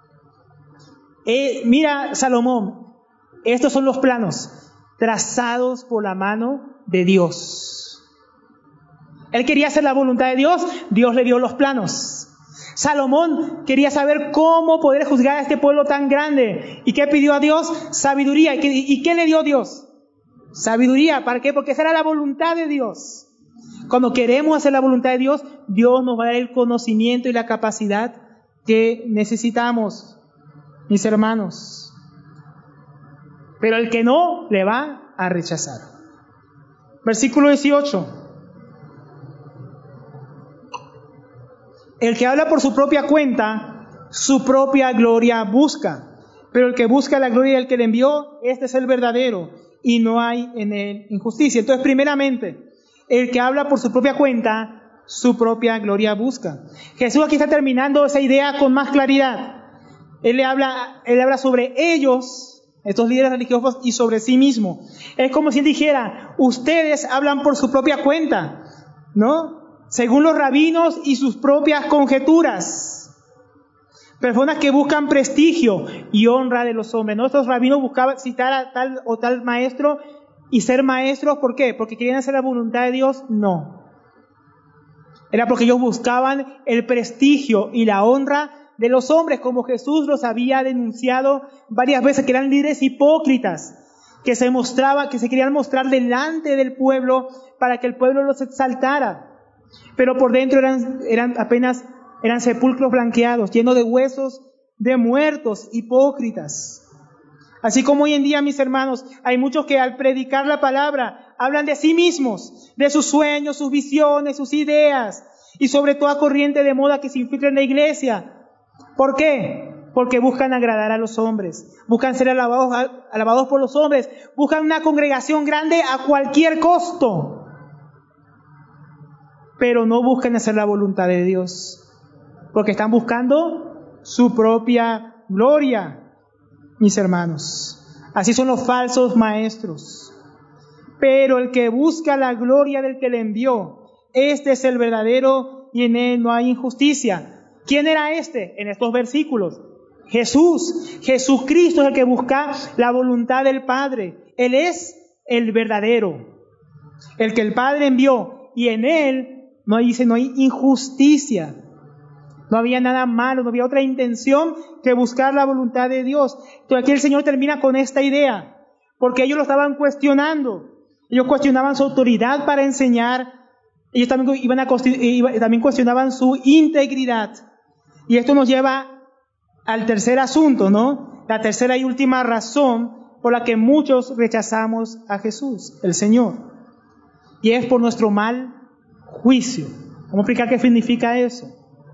eh, mira Salomón, estos son los planos trazados por la mano de Dios. Él quería hacer la voluntad de Dios, Dios le dio los planos. Salomón quería saber cómo poder juzgar a este pueblo tan grande. ¿Y qué pidió a Dios? Sabiduría. ¿Y qué, y qué le dio Dios? Sabiduría. ¿Para qué? Porque esa era la voluntad de Dios. Cuando queremos hacer la voluntad de Dios, Dios nos va a dar el conocimiento y la capacidad que necesitamos, mis hermanos. Pero el que no, le va a rechazar. Versículo dieciocho. El que habla por su propia cuenta, su propia gloria busca. Pero el que busca la gloria del que le envió, este es el verdadero, y no hay en él injusticia. Entonces, primeramente, el que habla por su propia cuenta, su propia gloria busca. Jesús aquí está terminando esa idea con más claridad. Él le habla, él habla sobre ellos, estos líderes religiosos, y sobre sí mismo. Es como si él dijera, ustedes hablan por su propia cuenta, ¿no? Según los rabinos y sus propias conjeturas. Personas que buscan prestigio y honra de los hombres. Nuestros rabinos buscaban citar a tal o tal maestro y ser maestros. ¿Por qué? ¿Porque querían hacer la voluntad de Dios? No. Era porque ellos buscaban el prestigio y la honra de los hombres, como Jesús los había denunciado varias veces, que eran líderes hipócritas, que se mostraba, que se querían mostrar delante del pueblo para que el pueblo los exaltara. Pero por dentro eran, eran apenas eran sepulcros blanqueados, llenos de huesos de muertos, hipócritas. Así como hoy en día, mis hermanos, hay muchos que al predicar la palabra hablan de sí mismos, de sus sueños, sus visiones, sus ideas, y sobre toda corriente de moda que se infiltra en la iglesia. ¿Por qué? Porque buscan agradar a los hombres, buscan ser alabados, alabados por los hombres, buscan una congregación grande a cualquier costo. Pero no buscan hacer la voluntad de Dios, porque están buscando su propia gloria, mis hermanos. Así son los falsos maestros. Pero el que busca la gloria del que le envió, este es el verdadero y en él no hay injusticia. ¿Quién era este en estos versículos? Jesús. Jesucristo es el que busca la voluntad del Padre. Él es el verdadero, el que el Padre envió, y en él no dice, no hay injusticia. No había nada malo, no había otra intención que buscar la voluntad de Dios. Entonces aquí el Señor termina con esta idea, porque ellos lo estaban cuestionando. Ellos cuestionaban su autoridad para enseñar. Ellos también, iban a, también cuestionaban su integridad. Y esto nos lleva al tercer asunto, ¿no? La tercera y última razón por la que muchos rechazamos a Jesús, el Señor. Y es por nuestro mal juicio. Vamos a explicar qué significa eso.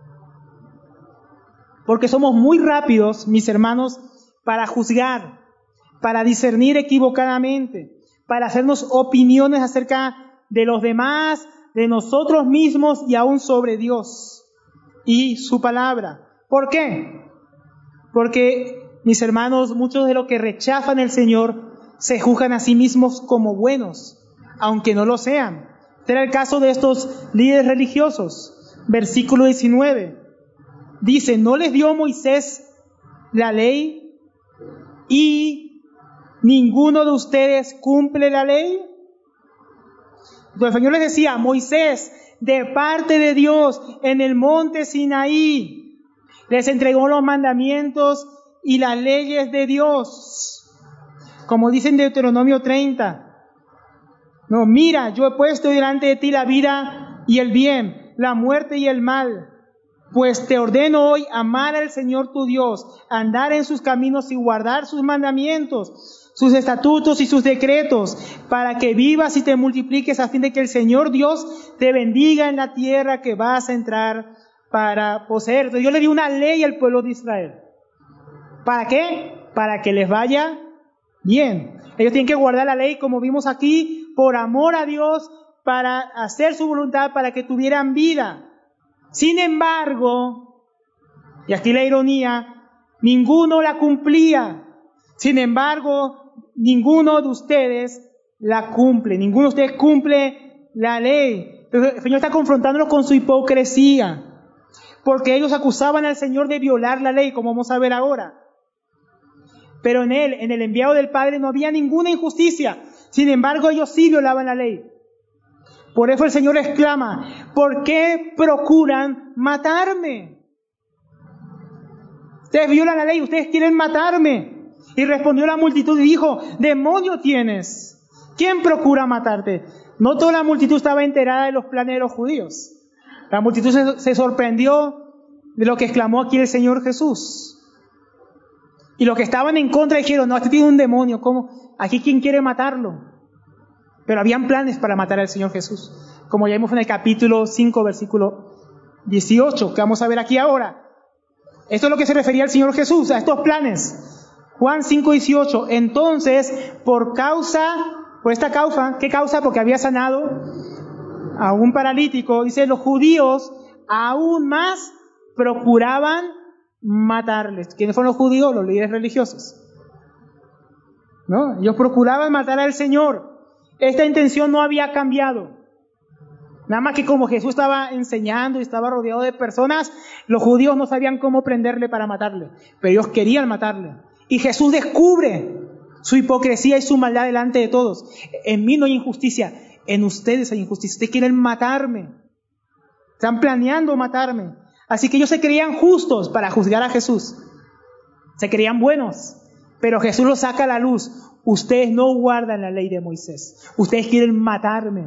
Porque somos muy rápidos, mis hermanos, para juzgar, para discernir equivocadamente, para hacernos opiniones acerca de los demás, de nosotros mismos y aún sobre Dios y su palabra. ¿Por qué? Porque, mis hermanos, muchos de los que rechazan al Señor se juzgan a sí mismos como buenos, aunque no lo sean. Este era el caso de estos líderes religiosos. Versículo diecinueve. Dice, ¿no les dio Moisés la ley y ninguno de ustedes cumple la ley? Entonces el Señor les decía, Moisés, de parte de Dios, en el monte Sinaí, les entregó los mandamientos y las leyes de Dios. Como dice en Deuteronomio treinta. No, mira, yo he puesto delante de ti la vida y el bien, la muerte y el mal. Pues te ordeno hoy amar al Señor tu Dios, andar en sus caminos y guardar sus mandamientos, sus estatutos y sus decretos, para que vivas y te multipliques a fin de que el Señor Dios te bendiga en la tierra que vas a entrar para poseer. Entonces, yo le di una ley al pueblo de Israel. ¿Para qué? Para que les vaya bien. Ellos tienen que guardar la ley, como vimos aquí, por amor a Dios, para hacer su voluntad, para que tuvieran vida. Sin embargo, y aquí la ironía, ninguno la cumplía. Sin embargo, ninguno de ustedes la cumple. Ninguno de ustedes cumple la ley. El Señor está confrontándolos con su hipocresía, porque ellos acusaban al Señor de violar la ley, como vamos a ver ahora. Pero en Él, en el enviado del Padre, no había ninguna injusticia. Sin embargo, ellos sí violaban la ley. Por eso el Señor exclama, ¿por qué procuran matarme? Ustedes violan la ley, ustedes quieren matarme. Y respondió la multitud y dijo, demonio tienes. ¿Quién procura matarte? No toda la multitud estaba enterada de los planes de los judíos. La multitud se, se sorprendió de lo que exclamó aquí el Señor Jesús. Y los que estaban en contra dijeron, no, este tiene un demonio, ¿cómo? Aquí ¿quién quiere matarlo? Pero habían planes para matar al Señor Jesús, como ya vimos en el capítulo cinco, versículo dieciocho, que vamos a ver aquí ahora. Esto es lo que se refería al Señor Jesús, a estos planes. Juan cinco, dieciocho. Entonces, por causa, por esta causa, ¿qué causa? Porque había sanado a un paralítico, dice, los judíos aún más procuraban matarles. ¿Quiénes fueron los judíos? Los líderes religiosos, ¿no? Ellos procuraban matar al Señor. Esta intención no había cambiado. Nada más que como Jesús estaba enseñando y estaba rodeado de personas, los judíos no sabían cómo prenderle para matarle, pero ellos querían matarle. Y Jesús descubre su hipocresía y su maldad delante de todos. En mí no hay injusticia, en ustedes hay injusticia. Ustedes quieren matarme, están planeando matarme. Así que ellos se creían justos para juzgar a Jesús. Se creían buenos, pero Jesús los saca a la luz. Ustedes no guardan la ley de Moisés. Ustedes quieren matarme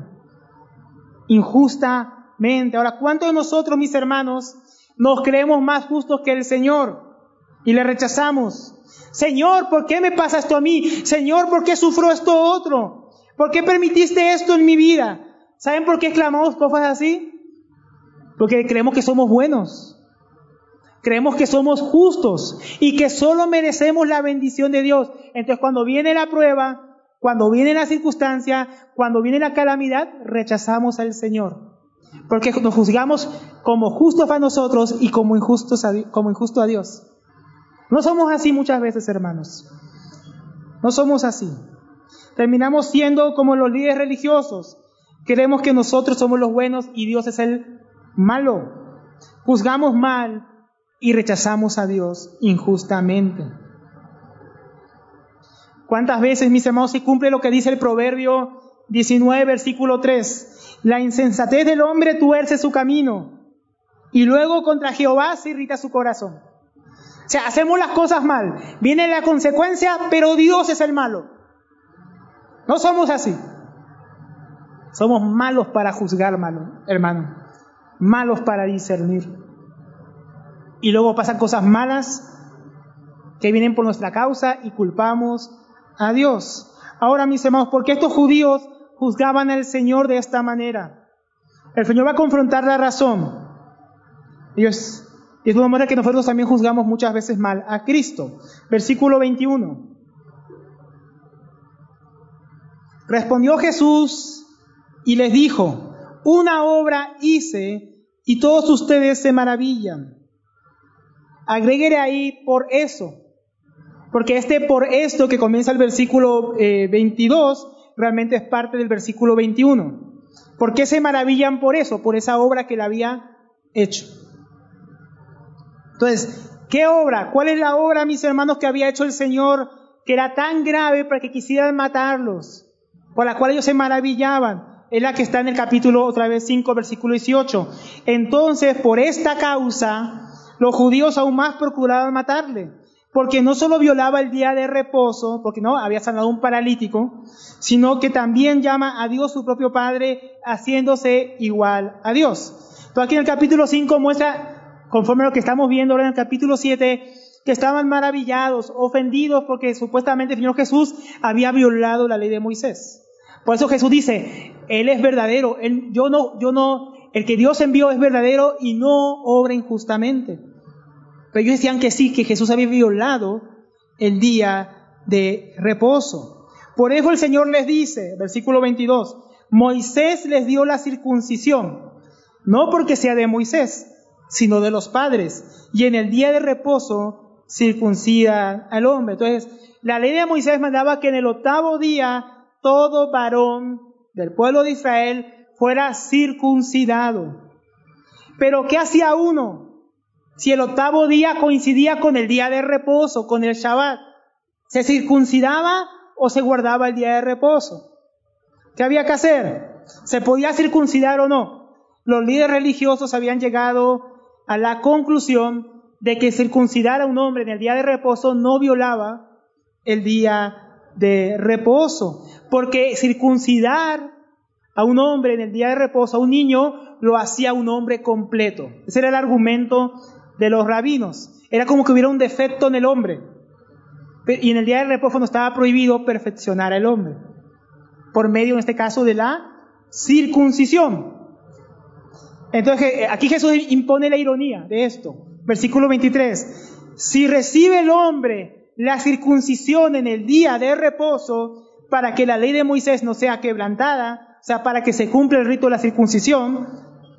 injustamente. Ahora, ¿cuántos de nosotros, mis hermanos, nos creemos más justos que el Señor y le rechazamos? Señor, ¿por qué me pasa esto a mí? Señor, ¿por qué sufro esto otro? ¿Por qué permitiste esto en mi vida? ¿Saben por qué clamamos cosas así? Porque creemos que somos buenos. Creemos que somos justos y que solo merecemos la bendición de Dios. Entonces, cuando viene la prueba, cuando viene la circunstancia, cuando viene la calamidad, rechazamos al Señor. Porque nos juzgamos como justos a nosotros y como injustos a, como injusto a Dios. No somos así muchas veces, hermanos. No somos así. Terminamos siendo como los líderes religiosos. Creemos que nosotros somos los buenos y Dios es el malo. Juzgamos mal y rechazamos a Dios injustamente. ¿Cuántas veces, mis hermanos, se cumple lo que dice el Proverbio diecinueve, versículo tres? La insensatez del hombre tuerce su camino y luego contra Jehová se irrita su corazón. O sea, hacemos las cosas mal, viene la consecuencia, pero Dios es el malo. No somos así. Somos malos para juzgar, malo, hermano. Malos para discernir. Y luego pasan cosas malas que vienen por nuestra causa y culpamos a Dios. Ahora, mis hermanos, ¿por qué estos judíos juzgaban al Señor de esta manera? El Señor va a confrontar la razón. Ellos, y es una manera que nosotros también juzgamos muchas veces mal a Cristo. Versículo veintiuno. Respondió Jesús y les dijo, una obra hice y todos ustedes se maravillan. Agréguele ahí por eso, porque este por esto que comienza el versículo eh, veintidós realmente es parte del versículo veintiuno. ¿Por qué se maravillan por eso? Por esa obra que él había hecho. Entonces, ¿qué obra? ¿Cuál es la obra, mis hermanos, que había hecho el Señor que era tan grave para que quisieran matarlos? Por la cual ellos se maravillaban. Es la que está en el capítulo otra vez cinco, versículo dieciocho. Entonces, por esta causa, los judíos aún más procuraban matarle, porque no solo violaba el día de reposo, porque no había sanado a un paralítico, sino que también llama a Dios su propio Padre, haciéndose igual a Dios. Entonces aquí en el capítulo cinco muestra, conforme a lo que estamos viendo ahora en el capítulo siete, que estaban maravillados, ofendidos, porque supuestamente el Señor Jesús había violado la ley de Moisés. Por eso Jesús dice, Él es verdadero, él, yo no, yo no, el que Dios envió es verdadero y no obra injustamente. Pero ellos decían que sí, que Jesús había violado el día de reposo. Por eso el Señor les dice, versículo veintidós, Moisés les dio la circuncisión, no porque sea de Moisés, sino de los padres, y en el día de reposo circuncida al hombre. Entonces, la ley de Moisés mandaba que en el octavo día todo varón del pueblo de Israel fuera circuncidado. Pero ¿qué hacía uno si el octavo día coincidía con el día de reposo, con el Shabbat? ¿Se circuncidaba o se guardaba el día de reposo? ¿Qué había que hacer? ¿Se podía circuncidar o no? Los líderes religiosos habían llegado a la conclusión de que circuncidar a un hombre en el día de reposo no violaba el día de reposo, porque circuncidar a un hombre en el día de reposo, a un niño, lo hacía un hombre completo. Ese era el argumento de los rabinos. Era como que hubiera un defecto en el hombre. Y en el día de reposo no estaba prohibido perfeccionar al hombre, por medio, en este caso, de la circuncisión. Entonces, aquí Jesús impone la ironía de esto. Versículo veintitrés. Si recibe el hombre la circuncisión en el día de reposo, para que la ley de Moisés no sea quebrantada, o sea, para que se cumpla el rito de la circuncisión,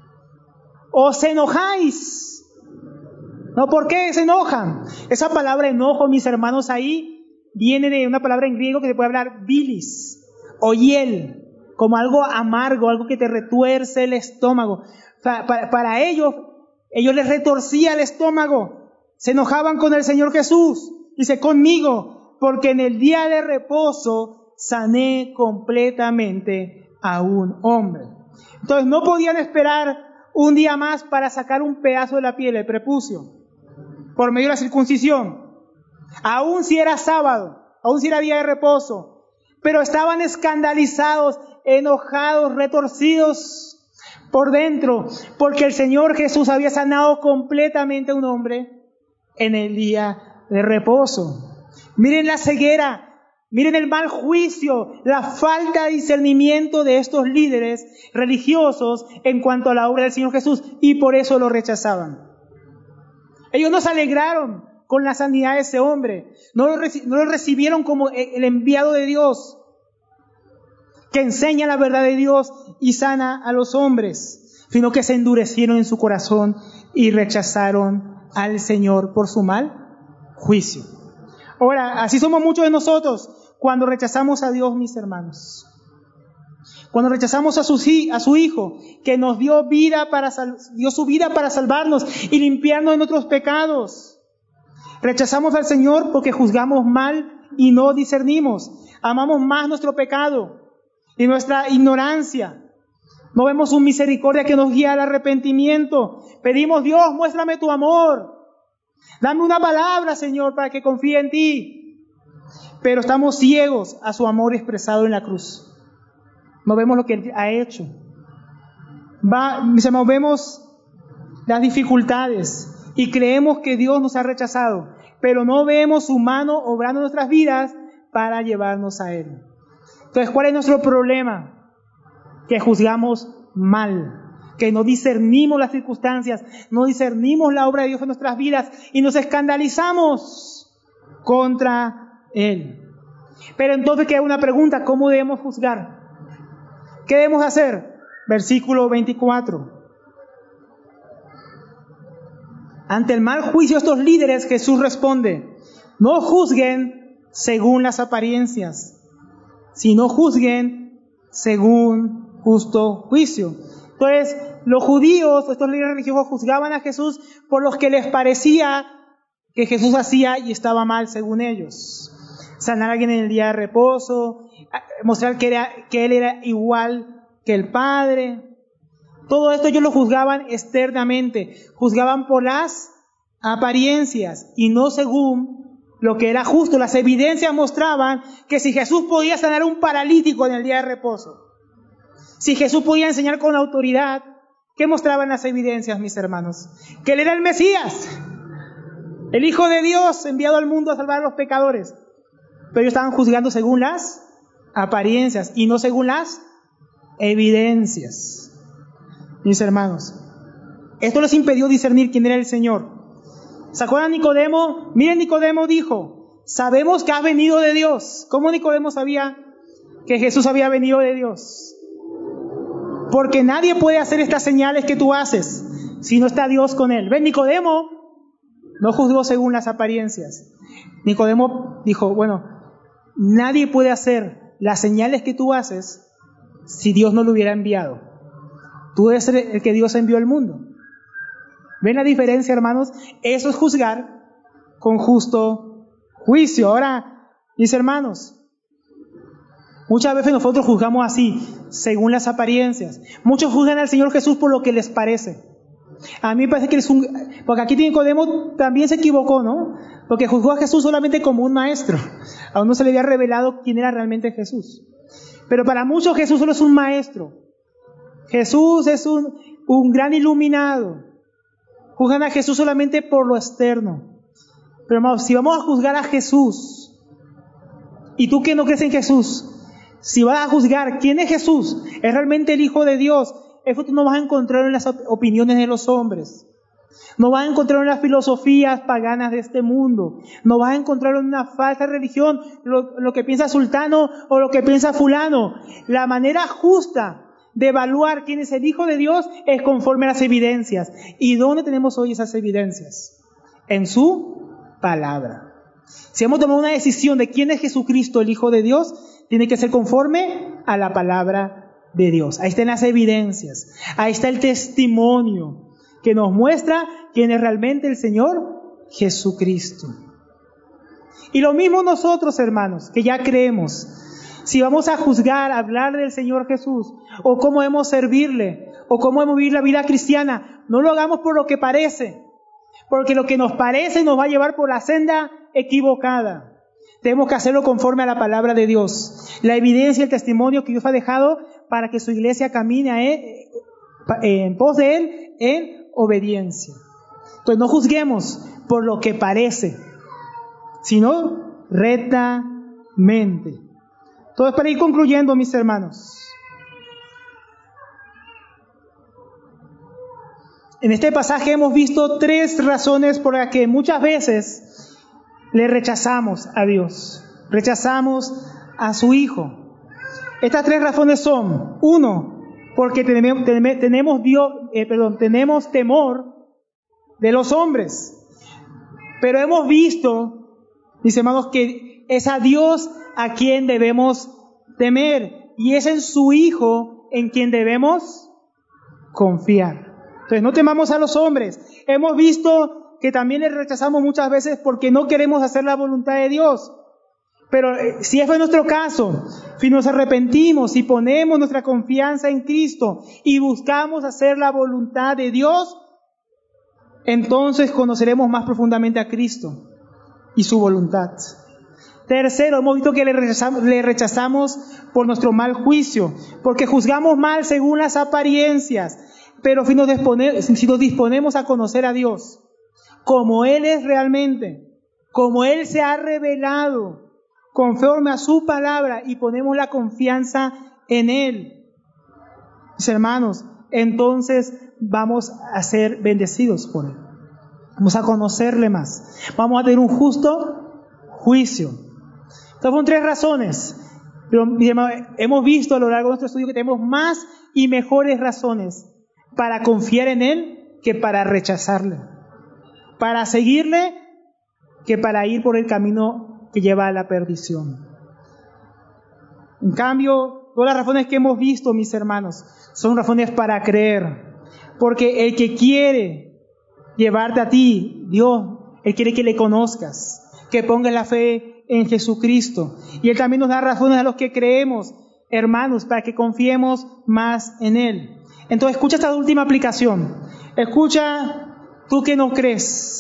¿os enojáis? ¿No? ¿Por qué se enojan? Esa palabra enojo, mis hermanos, ahí viene de una palabra en griego que se puede hablar bilis o hiel, como algo amargo, algo que te retuerce el estómago. Para, para, para ellos, ellos les retorcía el estómago, se enojaban con el Señor Jesús. Dice, conmigo, porque en el día de reposo sané completamente a un hombre. Entonces no podían esperar un día más para sacar un pedazo de la piel, el prepucio, por medio de la circuncisión, aun si era sábado, aun si era día de reposo, pero estaban escandalizados, enojados, retorcidos por dentro, porque el Señor Jesús había sanado completamente a un hombre en el día de reposo. Miren la ceguera, miren el mal juicio, la falta de discernimiento de estos líderes religiosos en cuanto a la obra del Señor Jesús, y por eso lo rechazaban. Ellos no se alegraron con la sanidad de ese hombre, no lo, reci- no lo recibieron como el enviado de Dios, que enseña la verdad de Dios y sana a los hombres, sino que se endurecieron en su corazón y rechazaron al Señor por su mal juicio. Ahora, así somos muchos de nosotros cuando rechazamos a Dios, mis hermanos. Cuando rechazamos a su, a su Hijo, que nos dio vida para sal, dio su vida para salvarnos y limpiarnos de nuestros pecados. Rechazamos al Señor porque juzgamos mal y no discernimos. Amamos más nuestro pecado y nuestra ignorancia. No vemos su misericordia que nos guía al arrepentimiento. Pedimos, Dios, muéstrame tu amor. Dame una palabra, Señor, para que confíe en ti. Pero estamos ciegos a su amor expresado en la cruz. No vemos lo que Él ha hecho. Va, mis hermanos, vemos las dificultades y creemos que Dios nos ha rechazado, pero no vemos su mano obrando en nuestras vidas para llevarnos a Él. Entonces, ¿cuál es nuestro problema? Que juzgamos mal, que no discernimos las circunstancias, no discernimos la obra de Dios en nuestras vidas y nos escandalizamos contra Él. Pero entonces queda una pregunta: ¿cómo debemos juzgar? ¿Qué debemos hacer? Versículo veinticuatro. Ante el mal juicio de estos líderes, Jesús responde: no juzguen según las apariencias, sino juzguen según justo juicio. Entonces, los judíos, estos líderes religiosos, juzgaban a Jesús por lo que les parecía que Jesús hacía y estaba mal según ellos. Sanar a alguien en el día de reposo, mostrar que, era, que Él era igual que el Padre. Todo esto ellos lo juzgaban externamente, juzgaban por las apariencias y no según lo que era justo. Las evidencias mostraban que si Jesús podía sanar a un paralítico en el día de reposo, si Jesús podía enseñar con autoridad, ¿qué mostraban las evidencias, mis hermanos? Que Él era el Mesías, el Hijo de Dios enviado al mundo a salvar a los pecadores. Pero ellos estaban juzgando según las apariencias y no según las evidencias. Mis hermanos, esto les impidió discernir quién era el Señor. ¿Se acuerdan de Nicodemo? Miren, Nicodemo dijo: sabemos que has venido de Dios. ¿Cómo Nicodemo sabía que Jesús había venido de Dios? Porque nadie puede hacer estas señales que tú haces si no está Dios con él. ¿Ven? Nicodemo no juzgó según las apariencias. Nicodemo dijo: bueno, nadie puede hacer las señales que tú haces si Dios no lo hubiera enviado. Tú eres el que Dios envió al mundo. ¿Ven la diferencia, hermanos? Eso es juzgar con justo juicio. Ahora, mis hermanos, muchas veces nosotros juzgamos así, según las apariencias. Muchos juzgan al Señor Jesús por lo que les parece. A mí me parece que es un... Porque aquí Nicodemo también se equivocó, ¿no? Porque juzgó a Jesús solamente como un maestro. Aún no se le había revelado quién era realmente Jesús. Pero para muchos Jesús solo es un maestro. Jesús es un, un gran iluminado. Juzgan a Jesús solamente por lo externo. Pero hermanos, si vamos a juzgar a Jesús, y tú que no crees en Jesús, si vas a juzgar quién es Jesús, es realmente el Hijo de Dios, eso tú no vas a encontrar en las opiniones de los hombres. No vas a encontrar en las filosofías paganas de este mundo. No vas a encontrar en una falsa religión lo, lo que piensa sultano o lo que piensa fulano. La manera justa de evaluar quién es el Hijo de Dios es conforme a las evidencias. ¿Y dónde tenemos hoy esas evidencias? En su palabra. Si hemos tomado una decisión de quién es Jesucristo, el Hijo de Dios, tiene que ser conforme a la palabra de Dios. Ahí están las evidencias. Ahí está el testimonio que nos muestra quién es realmente el Señor Jesucristo. Y lo mismo nosotros, hermanos, que ya creemos. Si vamos a juzgar, a hablar del Señor Jesús, o cómo hemos servirle, o cómo hemos vivir la vida cristiana, no lo hagamos por lo que parece, porque lo que nos parece nos va a llevar por la senda equivocada. Tenemos que hacerlo conforme a la palabra de Dios, la evidencia y el testimonio que Dios ha dejado para que su iglesia camine a él, en pos de Él en obediencia. Entonces no juzguemos por lo que parece, sino rectamente. Entonces, para ir concluyendo, mis hermanos, en este pasaje hemos visto tres razones por las que muchas veces le rechazamos a Dios, rechazamos a su Hijo. Estas tres razones son: uno, porque tenemos, tenemos, Dios, eh, perdón, tenemos temor de los hombres. Pero hemos visto, mis hermanos, que es a Dios a quien debemos temer, y es en su Hijo en quien debemos confiar. Entonces, no temamos a los hombres. Hemos visto que también le rechazamos muchas veces porque no queremos hacer la voluntad de Dios. Pero eh, si ese es nuestro caso, si nos arrepentimos y ponemos nuestra confianza en Cristo y buscamos hacer la voluntad de Dios, entonces conoceremos más profundamente a Cristo y su voluntad. Tercero, hemos visto que le rechazamos, le rechazamos por nuestro mal juicio, porque juzgamos mal según las apariencias, pero si nos, dispone, si nos disponemos a conocer a Dios como Él es realmente, como Él se ha revelado, conforme a su palabra, y ponemos la confianza en Él, mis hermanos, entonces vamos a ser bendecidos por Él. Vamos a conocerle más. Vamos a tener un justo juicio. Estas son tres razones. Pero, mis hermanos, hemos visto a lo largo de nuestro estudio que tenemos más y mejores razones para confiar en Él que para rechazarle. Para seguirle que para ir por el camino que lleva a la perdición. En cambio, todas las razones que hemos visto, mis hermanos, son razones para creer. Porque el que quiere llevarte a ti, Dios, Él quiere que le conozcas, que pongas la fe en Jesucristo. Y Él también nos da razones a los que creemos, hermanos, para que confiemos más en Él. Entonces, escucha esta última aplicación. Escucha tú que no crees.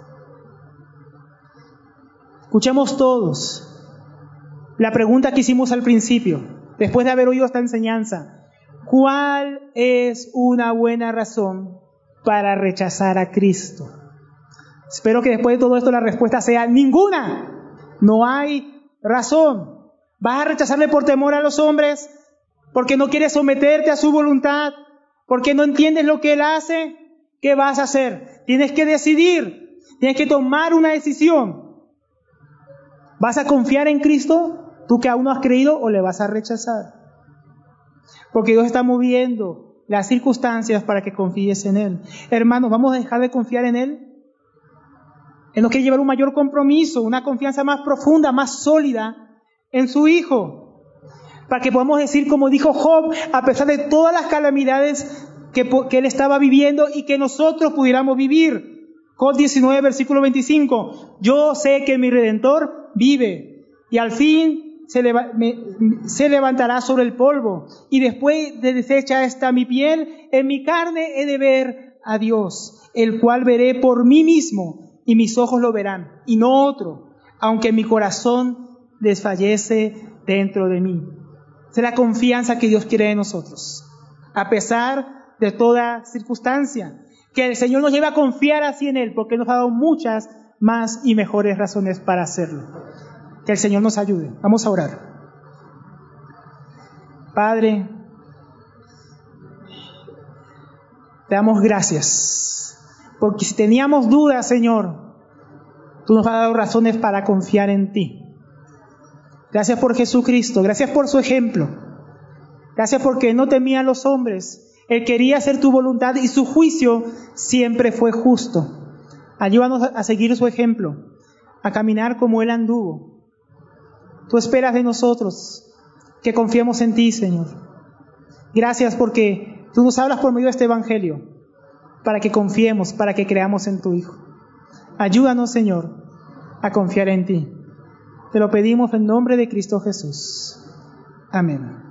Escuchemos todos la pregunta que hicimos al principio, después de haber oído esta enseñanza. ¿Cuál es una buena razón para rechazar a Cristo? Espero que después de todo esto la respuesta sea ninguna. No hay razón. ¿Vas a rechazarle por temor a los hombres? ¿Porque no quieres someterte a su voluntad? ¿Porque no entiendes lo que Él hace? ¿Qué vas a hacer? Tienes que decidir. Tienes que tomar una decisión. ¿Vas a confiar en Cristo, tú que aún no has creído, o le vas a rechazar? Porque Dios está moviendo las circunstancias para que confíes en Él. Hermanos, ¿vamos a dejar de confiar en Él? Él nos quiere llevar un mayor compromiso, una confianza más profunda, más sólida en su Hijo. Para que podamos decir, como dijo Job, a pesar de todas las calamidades que, que Él estaba viviendo y que nosotros pudiéramos vivir. Job diecinueve, versículo veinticinco. Yo sé que mi Redentor vive y al fin se, leva, me, se levantará sobre el polvo, y después de deshecha esta mi piel, en mi carne he de ver a Dios, el cual veré por mí mismo, y mis ojos lo verán, y no otro, aunque mi corazón desfallece dentro de mí. Esa es la confianza que Dios quiere de nosotros, a pesar de toda circunstancia. Que el Señor nos lleve a confiar así en Él, porque nos ha dado muchas más y mejores razones para hacerlo. Que el Señor nos ayude. Vamos a orar. Padre, te damos gracias, porque si teníamos dudas, Señor, tú nos has dado razones para confiar en ti. Gracias por Jesucristo, gracias por su ejemplo. Gracias porque no temía a los hombres. Él quería hacer tu voluntad y su juicio siempre fue justo. Ayúdanos a seguir su ejemplo, a caminar como Él anduvo. Tú esperas de nosotros que confiemos en ti, Señor. Gracias porque tú nos hablas por medio de este evangelio, para que confiemos, para que creamos en tu Hijo. Ayúdanos, Señor, a confiar en ti. Te lo pedimos en nombre de Cristo Jesús. Amén.